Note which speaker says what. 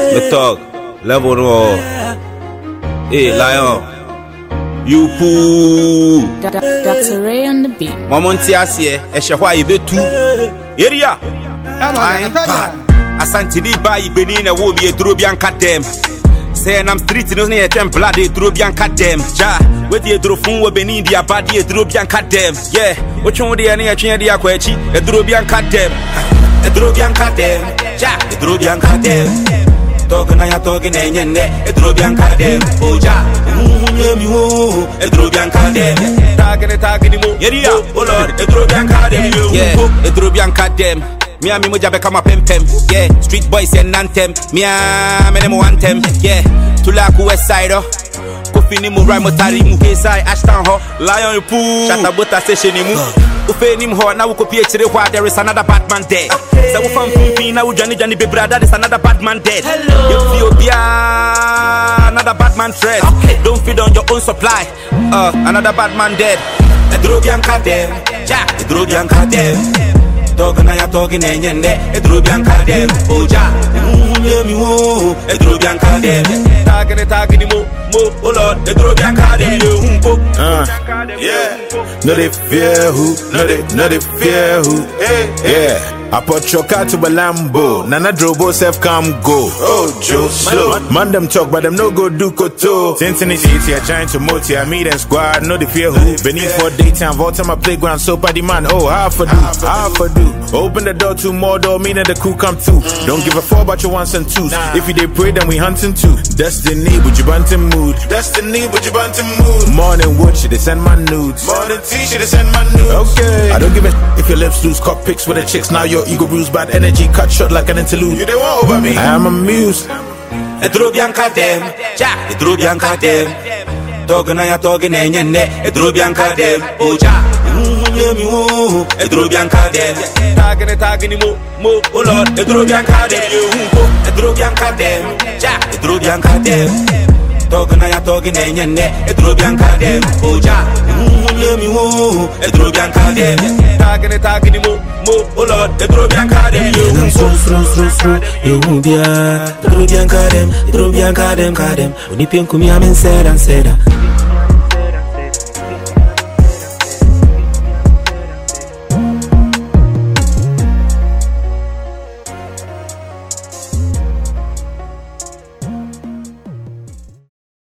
Speaker 1: Me talk, level no. Hey, Lion. You poo.
Speaker 2: Dr. Ray on the beat.
Speaker 1: Mamonti asiye, eshehwa ibetu. Area. Asante ni ba ibeni na wo mi eduro bi anka dem. Say I'm street no na temple de eduro bi anka dem. Ja, we di eduro fun wo beni di abadi eduro bi anka dem. Yeah, wo twon de na yetwe de akwa echi eduro bi anka dem. Eduro bi anka dem. Ja, eduro bi anka dem. Talking na ya talking enyenne eduro bi anka dem. Oja, mi wo eduro bi anka dem. Tagging mo. Yeah, oh Lord, eduro bi anka dem. Yeah, eduro bi anka dem. Me and me moja become a pem. Yeah, street boys and anthem. Me and me name one them. Yeah, Tulaku West Side. Kofi ni mu rhyme tari mu K-side Ashton ho. Lion you poo. Shatabota station ni mu. Ufe ni mu ho na uko PH re there is another bad man dead. Say we fan fun na we Johnny be brother there is another bad man dead. Ethiopia another bad man threat. Don't feed on your own supply. Another bad man dead. Edrobian kadem. Ja, Edrobian kadem. Talking na ya talking enyenne eduro bi anka dem oja mi wo eduro bi anka dem tagging mo oh Lord eduro bi anka dem
Speaker 3: yeah no they fear who yeah I put your car to a Lambo Nana Drobo self come go oh Joe slow man them talk but them no go do koto Tintin is easy trying to multi I meet and squad no they fear who beneath for daytime vault on my playground so by the man oh half a do open the door to more door meaning the crew come too don't give a fuck about your ones and twos if you they pray then we hunting too destiny but you bunting mood morning wood should they send my nudes morning tea should they send my nudes okay I don't give a if your lips lose cock pics with the chicks now your ego bruised bad energy cut short like an interlude you they want over me I am amused
Speaker 1: eduro bi anka dem ja eduro bi anka dem talking na ya talking enyenne eduro bi anka dem oja mi wo eduro bi anka dem tagging mo oh Lord eduro bi anka dem eduro bi anka dem ja eduro bi anka dem talking na ya talking enyenne eduro bi anka dem oja mi wo eduro bi anka dem tagging mo oh Lord eduro bi anka dem you bia eduro bi anka dem kadem oni penku mi amen said